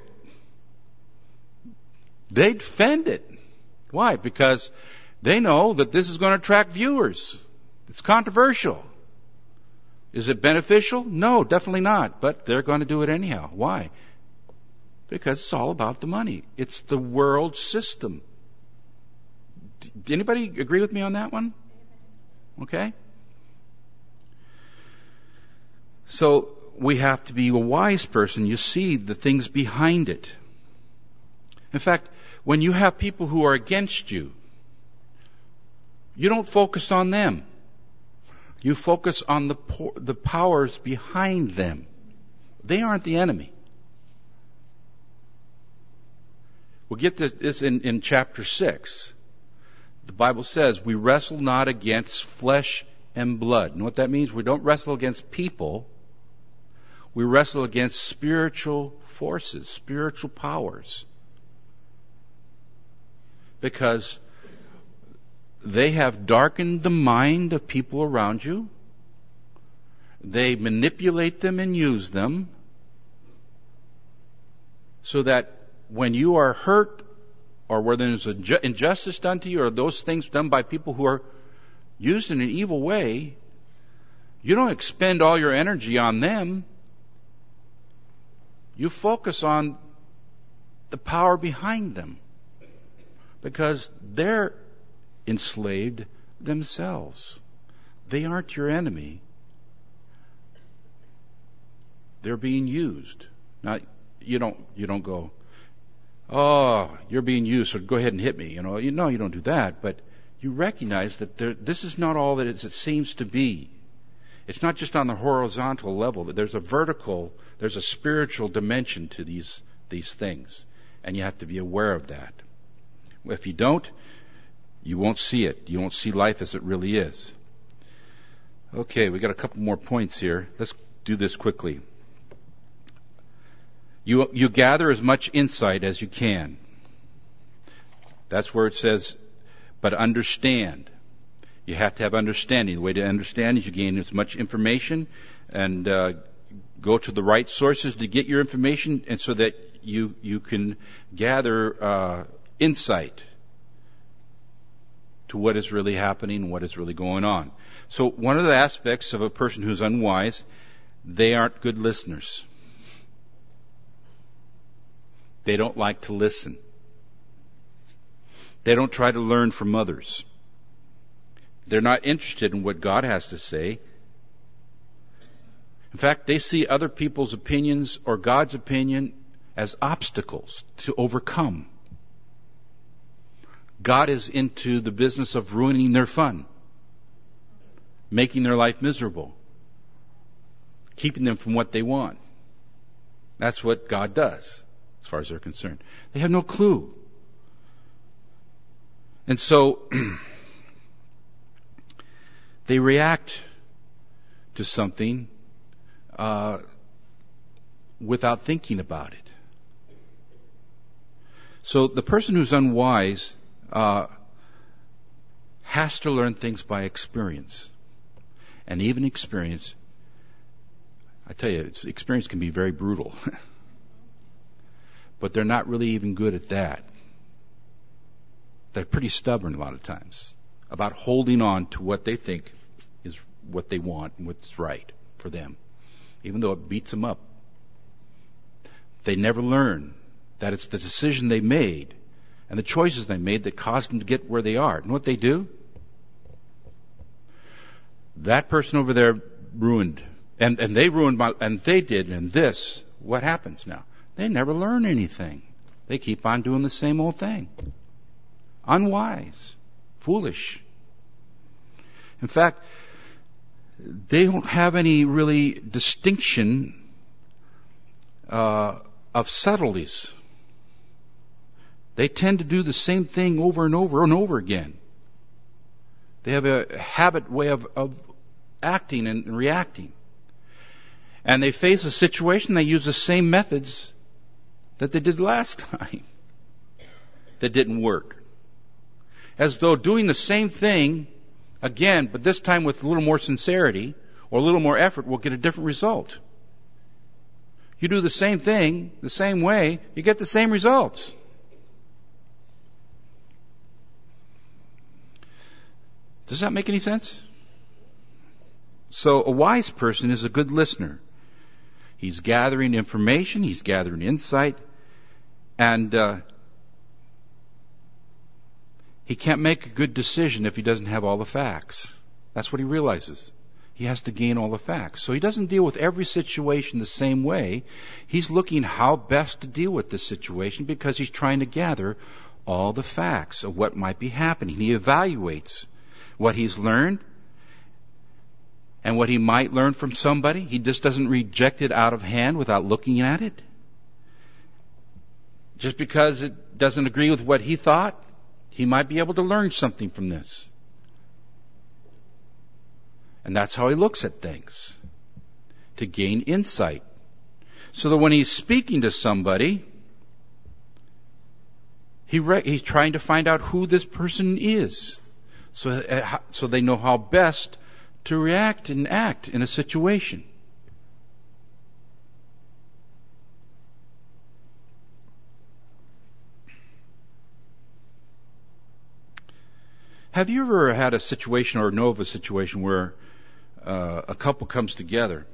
they defend it. Why? Because they know that this is going to attract viewers. It's controversial. Is it beneficial? No, definitely not. But they're going to do it anyhow. Why? Because it's all about the money. It's the world system. D- anybody agree with me on that one? Okay? So we have to be a wise person. You see the things behind it. In fact, when you have people who are against you, you don't focus on them. You focus on the po- the powers behind them. They aren't the enemy. We'll get this, this in, in chapter six. The Bible says we wrestle not against flesh and blood. And what that means, we don't wrestle against people. We wrestle against spiritual forces, spiritual powers. Because they have darkened the mind of people around you. They manipulate them and use them so that when you are hurt, or where there's an injustice done to you, or those things done by people who are used in an evil way, you don't expend all your energy on them. You focus on the power behind them, because they're enslaved themselves. They aren't your enemy. They're being used. Now, you don't you don't go, oh, you're being used, so go ahead and hit me. You know, you know you don't do that, but you recognize that there, this is not all that it seems to be. It's not just on the horizontal level. There's a vertical, there's a spiritual dimension to these these things, and you have to be aware of that. If you don't, you won't see it. You won't see life as it really is. Okay, we got a couple more points here. Let's do this quickly. You, you gather as much insight as you can. That's where it says, but understand. You have to have understanding. The way to understand is you gain as much information and uh, go to the right sources to get your information, and so that you you can gather uh, insight to what is really happening, what is really going on. So one of the aspects of a person who's unwise, they aren't good listeners. They don't like to listen. They don't try to learn from others. They're not interested in what God has to say. In fact, they see other people's opinions or God's opinion as obstacles to overcome. God is into the business of ruining their fun, making their life miserable, keeping them from what they want. That's what God does, as far as they're concerned. They have no clue. And so they react to something uh, without thinking about it. So the person who's unwise uh, has to learn things by experience. And even experience, I tell you, it's, experience can be very brutal. But they're not really even good at that. They're pretty stubborn a lot of times about holding on to what they think is what they want and what's right for them, even though it beats them up. They never learn that it's the decision they made and the choices they made that caused them to get where they are. And what they do? That person over there ruined, and, and they ruined my, and they did, and this, what happens now? They never learn anything. They keep on doing the same old thing. Unwise. Foolish. In fact, they don't have any really distinction uh, of subtleties. They tend to do the same thing over and over and over again. They have a habit way of, of acting and reacting. And they face a situation, they use the same methods that they did last time that didn't work. As though doing the same thing again, but this time with a little more sincerity or a little more effort, will get a different result. You do the same thing the same way, you get the same results. Does that make any sense? So a wise person is a good listener. He's gathering information, he's gathering insight, and uh, he can't make a good decision if he doesn't have all the facts. That's what he realizes. He has to gain all the facts. So he doesn't deal with every situation the same way. He's looking how best to deal with this situation because he's trying to gather all the facts of what might be happening. He evaluates what he's learned and what he might learn from somebody. He just doesn't reject it out of hand without looking at it. Just because it doesn't agree with what he thought, he might be able to learn something from this. And that's how he looks at things, to gain insight. So that when he's speaking to somebody, he re- he's trying to find out who this person is. So, uh, so they know how best to react and act in a situation. Have you ever had a situation or know of a situation where uh, a couple comes together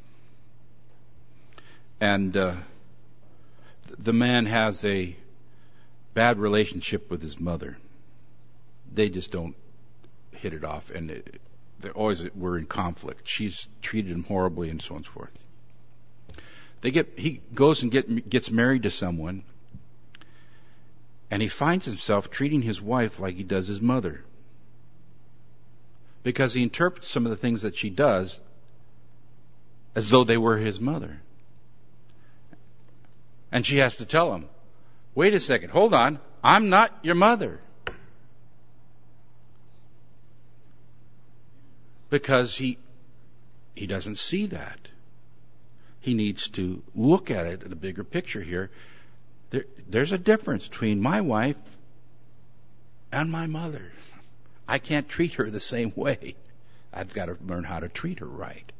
and uh, the man has a bad relationship with his mother? They just don't hit it off, and it, they always were in conflict. She's treated him horribly, and so on and so forth. They get he goes and get, gets married to someone, and he finds himself treating his wife like he does his mother, because he interprets some of the things that she does as though they were his mother. And she has to tell him, wait a second, hold on, I'm not your mother. Because he he doesn't see that. He needs to look at it in a bigger picture here. There, there's a difference between my wife and my mother. I can't treat her the same way. I've got to learn how to treat her right.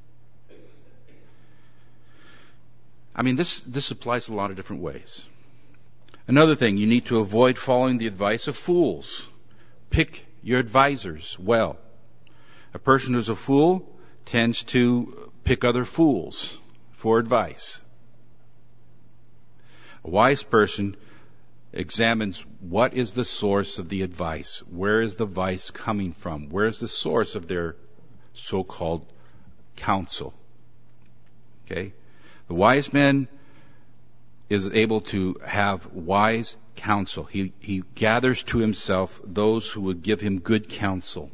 I mean, this, this applies a lot of different ways. Another thing, you need to avoid following the advice of fools. Pick your advisors well. A person who's a fool tends to pick other fools for advice. A wise person examines what is the source of the advice. Where is the advice coming from? Where is the source of their so-called counsel? Okay? The wise man is able to have wise counsel. He, he gathers to himself those who would give him good counsel.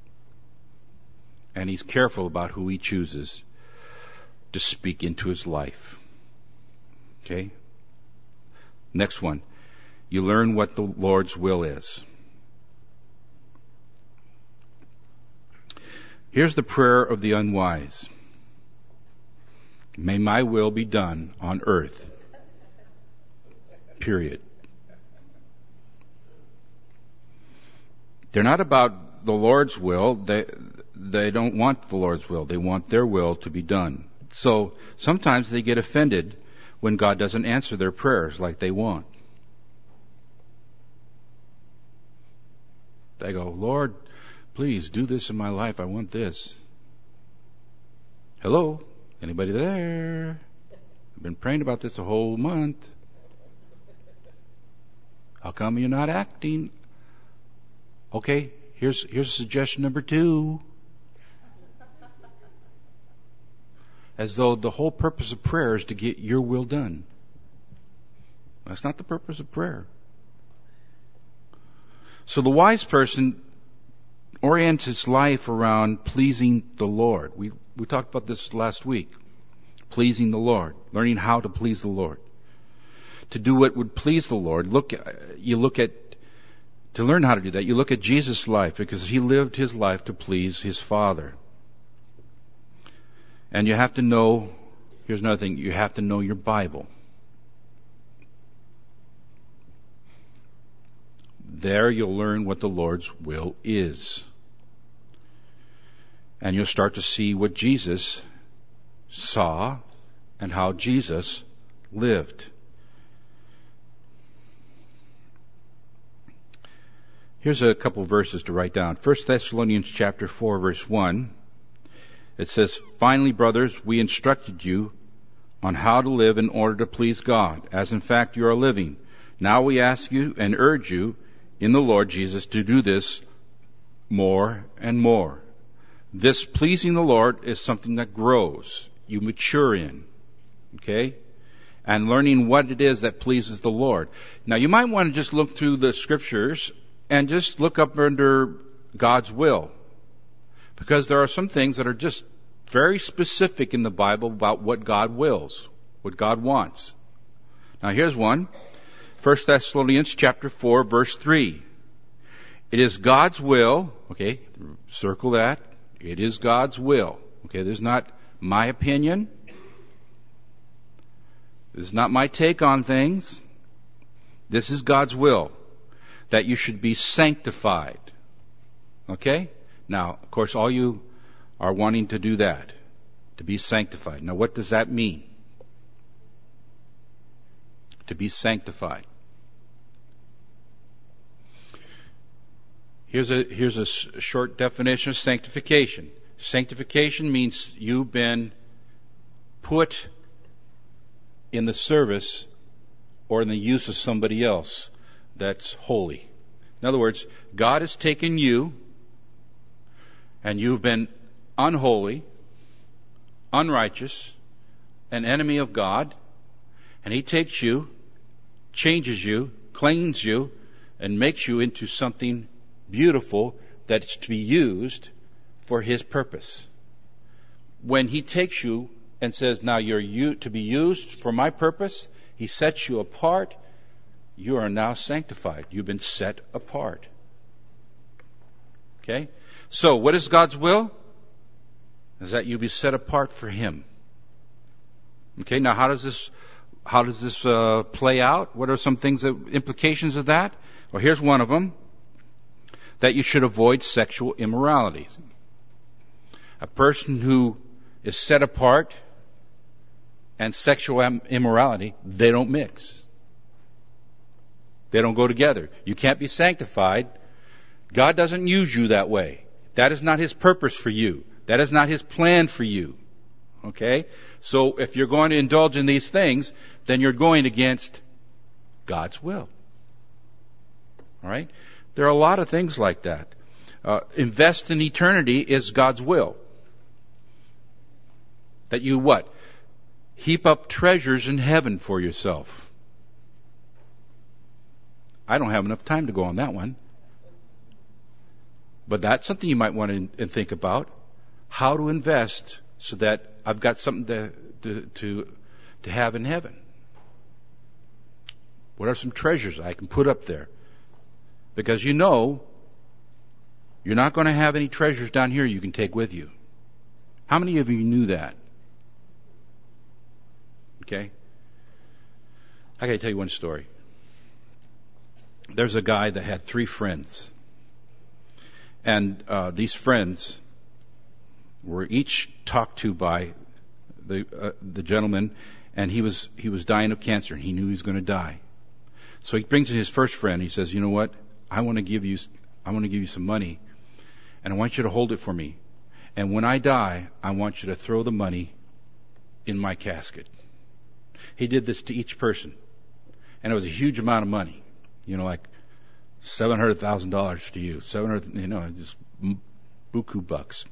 And he's careful about who he chooses to speak into his life. Okay? Next one. You learn what the Lord's will is. Here's the prayer of the unwise. May my will be done on earth. Period. They're not about the Lord's will. They, they don't want the Lord's will. They want their will to be done. So sometimes they get offended when God doesn't answer their prayers like they want. They go, Lord, please do this in my life. I want this. Hello? Anybody there? I've been praying about this a whole month. How come you're not acting? Okay, here's here's suggestion number two. As though the whole purpose of prayer is to get your will done. That's not the purpose of prayer. So the wise person orients his life around pleasing the Lord. We we talked about this last week. Pleasing the Lord. Learning how to please the Lord. To do what would please the Lord. Look, you look at, to learn how to do that, you look at Jesus' life, because he lived his life to please his Father. And you have to know, here's another thing, you have to know your Bible. There you'll learn what the Lord's will is. And you'll start to see what Jesus saw and how Jesus lived. Here's a couple verses to write down. First Thessalonians chapter four, verse one. It says, finally, brothers, we instructed you on how to live in order to please God, as in fact you are living. Now we ask you and urge you in the Lord Jesus to do this more and more. This pleasing the Lord is something that grows, you mature in. Okay? And learning what it is that pleases the Lord. Now you might want to just look through the scriptures and just look up under God's will. Because there are some things that are just very specific in the Bible about what God wills, what God wants. Now here's one. First Thessalonians chapter four, verse three. It is God's will, okay, circle that. It is God's will. Okay, there's not my opinion. This is not my take on things. This is God's will, that you should be sanctified. Okay? Now, of course, all you are wanting to do that, to be sanctified. Now, what does that mean? To be sanctified. Here's a, here's a short definition of sanctification. Sanctification means you've been put in the service or in the use of somebody else that's holy. In other words, God has taken you and you've been unholy, unrighteous, an enemy of God, and He takes you, changes you, cleans you, and makes you into something beautiful that's to be used for His purpose. When He takes you and says, now you're you, to be used for my purpose, He sets you apart, you are now sanctified. You've been set apart. Okay? So, what is God's will? Is that you be set apart for Him. Okay, now how does this, how does this uh, play out? What are some things, that, implications of that? Well, here's one of them. That you should avoid sexual immorality. A person who is set apart and sexual immorality, they don't mix. They don't go together. You can't be sanctified. God doesn't use you that way. That is not His purpose for you. That is not His plan for you. Okay? So if you're going to indulge in these things, then you're going against God's will. All right? There are a lot of things like that. Uh, invest in eternity is God's will. That you what? Heap up treasures in heaven for yourself. I don't have enough time to go on that one. But that's something you might want to think about. How to invest so that I've got something to, to, to, to have in heaven. What are some treasures I can put up there? Because you know, you're not going to have any treasures down here you can take with you. How many of you knew that? Okay? I got to tell you one story. There's a guy that had three friends. And uh, these friends were each talked to by the uh, the gentleman, and he was he was dying of cancer, and he knew he was going to die. So he brings in his first friend. He says, "You know what? I want to give you I want to give you some money, and I want you to hold it for me. And when I die, I want you to throw the money in my casket." He did this to each person, and it was a huge amount of money. You know, like seven hundred thousand dollars to you, seven hundred, you know, just buku bucks.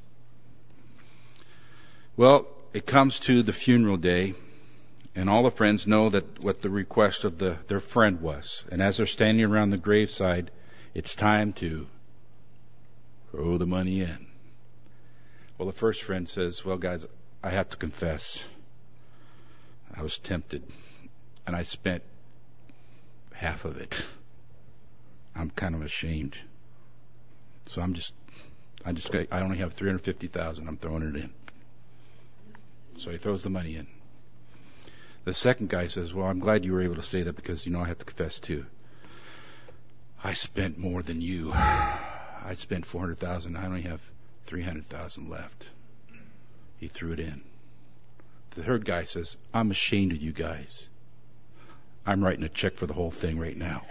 Well, it comes to the funeral day, and all the friends know that what the request of the their friend was. And as they're standing around the graveside, it's time to throw the money in. Well, the first friend says, "Well, guys, I have to confess, I was tempted, and I spent half of it. I'm kind of ashamed. So I'm just, I just, I only have three hundred fifty thousand. I'm throwing it in." So he throws the money in. The second guy says, "Well, I'm glad you were able to say that because, you know, I have to confess too. I spent more than you. I spent four hundred thousand. I only have three hundred thousand left." He threw it in. The third guy says, "I'm ashamed of you guys. I'm writing a check for the whole thing right now."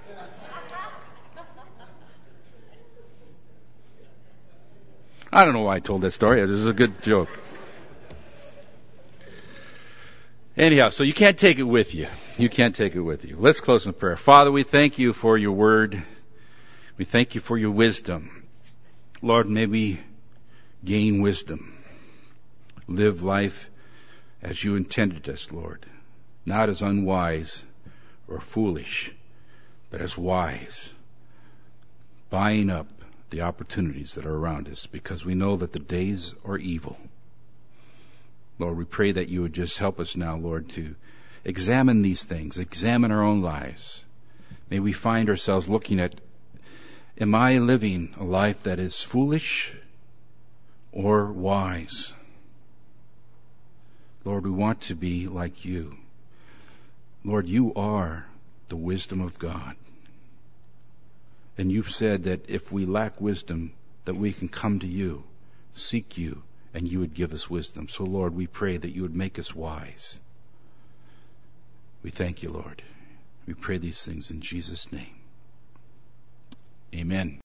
I don't know why I told that story. It was a good joke. Anyhow, so you can't take it with you. You can't take it with you. Let's close in prayer. Father, we thank you for your word. We thank you for your wisdom. Lord, may we gain wisdom. Live life as you intended us, Lord. Not as unwise or foolish, but as wise. Buying up the opportunities that are around us because we know that the days are evil. Lord, we pray that you would just help us now, Lord, to examine these things, examine our own lives. May we find ourselves looking at, am I living a life that is foolish or wise? Lord, we want to be like you. Lord, you are the wisdom of God. And you've said that if we lack wisdom, that we can come to you, seek you, and you would give us wisdom. So, Lord, we pray that you would make us wise. We thank you, Lord. We pray these things in Jesus' name. Amen.